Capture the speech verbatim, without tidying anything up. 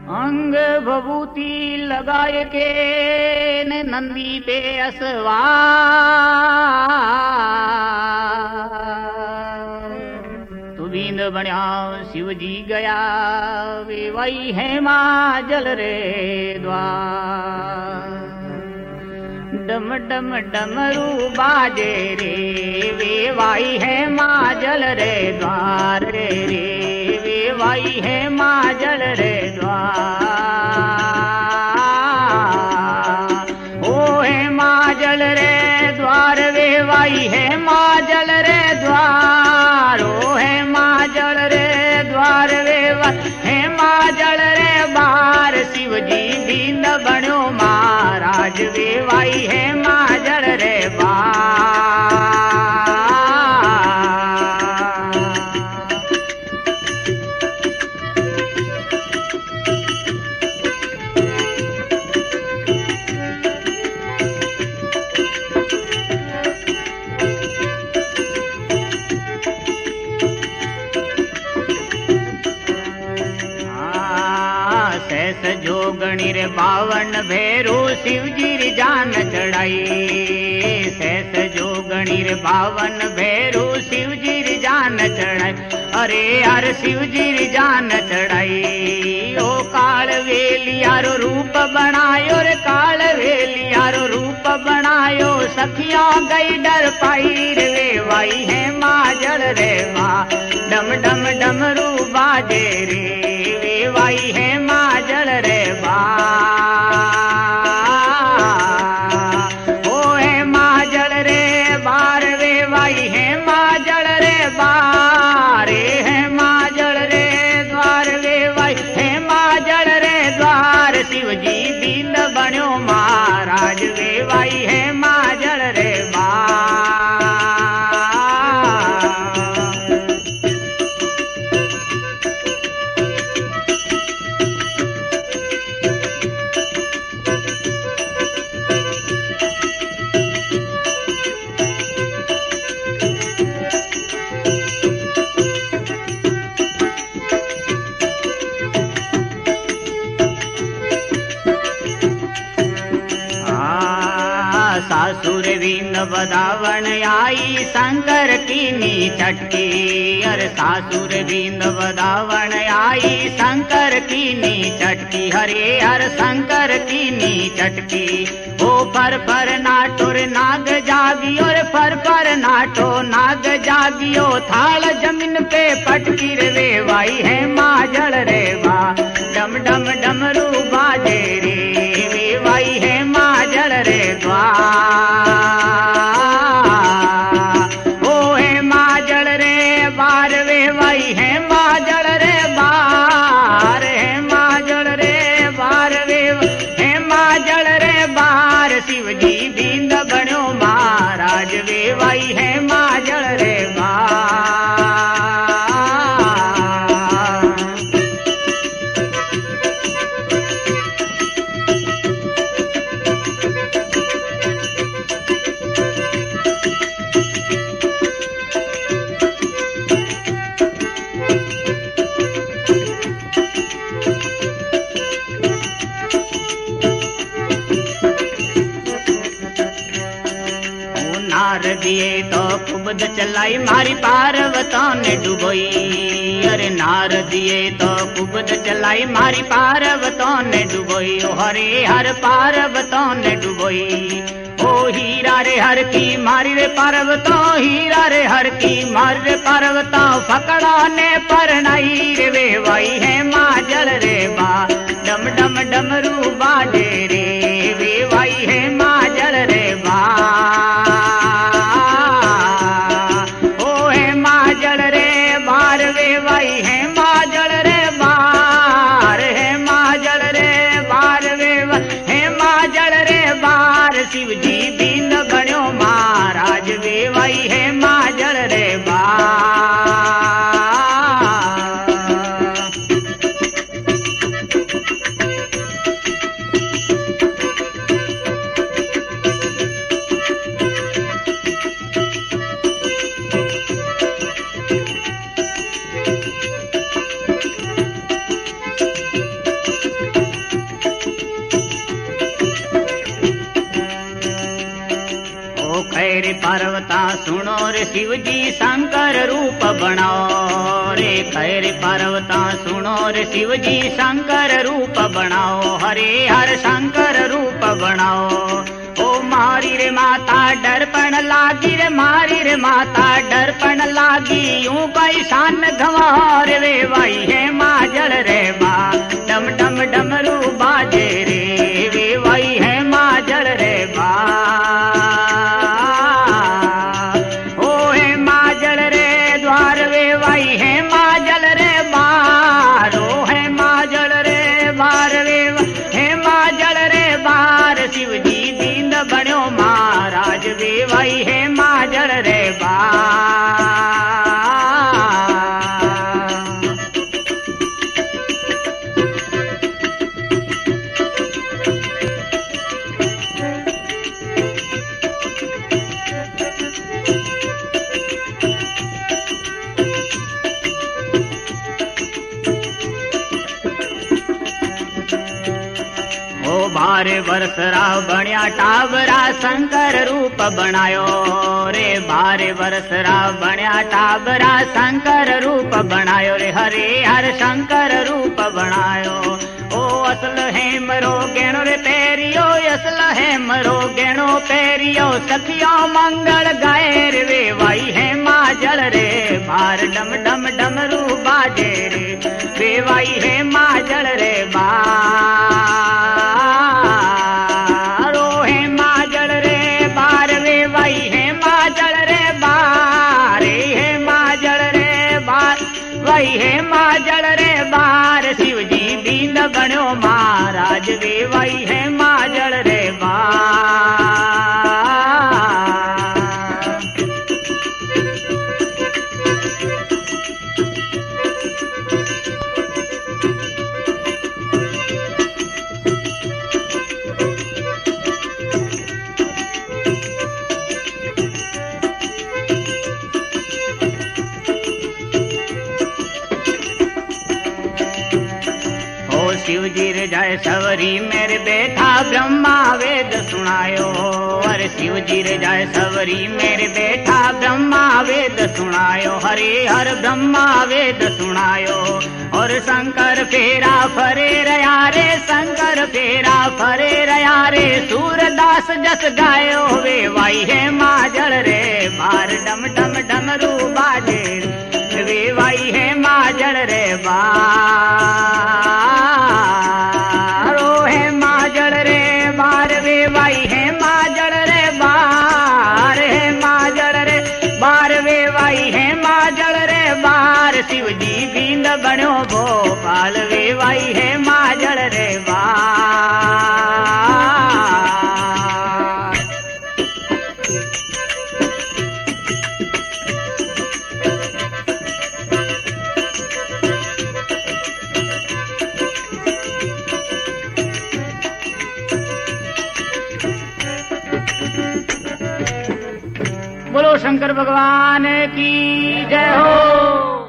अंग भभूति लगाए के ने नंदी पे असवा तुबिंद बण्या शिव जी गया वे वही है माँ जल रे द्वार डम डम डमरू बाजे रे वे वाई है माँ जल रे द्वार रे रे वे वाई है माँ जल रे द्वार ओ है माँ जल रे द्वार वे वाई है माँ जल रे द्वार ओ है माँ जल रे द्वार वे वाई है माँ जल रे बार शिव जी दीन बण्यो महाराज वे वाई है माँ जल रे बार जोगणी रे बावन भेरू शिव जी री जान चढ़ाई शेष जोगणी रे बावन भेरू शिव जी री जान चढ़ाई अरे यार शिव जी री जान चढ़ाई ओ काल वेलियारो रूप बनायो रे काल वेलियारो रूप बनायो सखिया गई डर पाई रे वे वाई है माँ जल रे माँ डम डम डमरू बाजे रे वे वाई है माँ जल रे बा ओ है माँ जल रे बार वे वाई है माँ जल रे बार है माँ जल रे द्वार वे वाई है माँ जल रे द्वार शिव जी दीन बण्यो महाराज वे वाई है माँ जल रे बार सासुर वीन बदावन आई शंकर की नी चटकी अरे सासुर वीन बदावन आई शंकर की नी चटकी हरे हर शंकर की नी चटकी ओ फर फर नाटो रे नाग जागियो रे फर फर नाटो नाग जागियो थाल जमीन पे पटकी रे वे वाई है माँ जल रे बा डम डम डमरू बाजे रे वे वाई है माँ जल रे द्वार ओ है माँ जल रे बार वे वाई है माँ जल रे बार है माँ जल रे बार वे है माँ जल रे बार शिव जी दीन बण्यो महाराज वे वाई है माँ जल रे बार दिए तो कुबद चलाई मारी पार्वतों ने डुबोई अरे नार दिए तो कुबद चलाई मारी पार्वतों ने डुबोई ओ हरे हर पार्वतों ने डुबोई ओ हीरा रे हर की मारी रे पार्वतों हीरा रे हर की मारी रे पार्वतों फकड़ा ने परनाई रे वे वाई है माँ जल रे बा डम डम डमरू बाजे रे वे वाई है माँ जल रे बा शिव जी दीन बण्यो महाराज वे वाई है माँ जल रे बा पार्वता सुनो रे शिव जी शंकर रूप बनाओ रे। खैर पार्वता सुनो रे शिव जी शंकर रूप बनाओ। हरे हर शंकर रूप बनाओ। ओ मारी रे माता डरपन लागी रे मारी रे माता डरपन लागी यूं कोई शान गंवार वे भाई है माजल रे बा डम डम डमरू बाजे रे वे भाई है माजल रे बा। ओ है माजल रे द्वार वे भाई है माजल रे बार। ओ है माजल रे बार वे है माजल रे बार। शिव जी दीन बण्यो महाराज वे भाई है माजल रे बार। बारे वर्षरा बण्या टाबरा शंकर रूप बनायो रे। बारे वर्षरा बण्या टाबरा शंकर रूप बनायो रे। हरे हर शंकर रूप बनायो। ओ असल है मरो गेणो रे पेरियो असल है मरो गेणो पेरियो। सखियो मंगल गाए रे वे भाई है माजल रे बार डम डम डमरू बाजे रे वे भाई है माजल रे बार। वही है माजल रे बार। शिव जी दीन बण्यो महाराज वे वही है माजल रे बार। शिव जी रे जय सवरी मेरे बेटा ब्रह्मा वेद सुनायो। अरे शिव जी रे जय सवरी मेरे बेटा ब्रह्मा वेद सुनायो। हरे हर ब्रह्मा वेद सुनायो। और शंकर फेरा फरे रया रे शंकर फेरा फरे रया रे। सूरदास जस गायो वे वाई है माजल रे बार डम डम डमरू बाजे वे वाई है माजल रे बार। भाई है माजल रे बार है माजल रे बार वे भाई है माजल रे बार। शिव जी दीन बण्यो भोपाल वे भाई है माजल रे बार। बोलो शंकर भगवान की जय हो।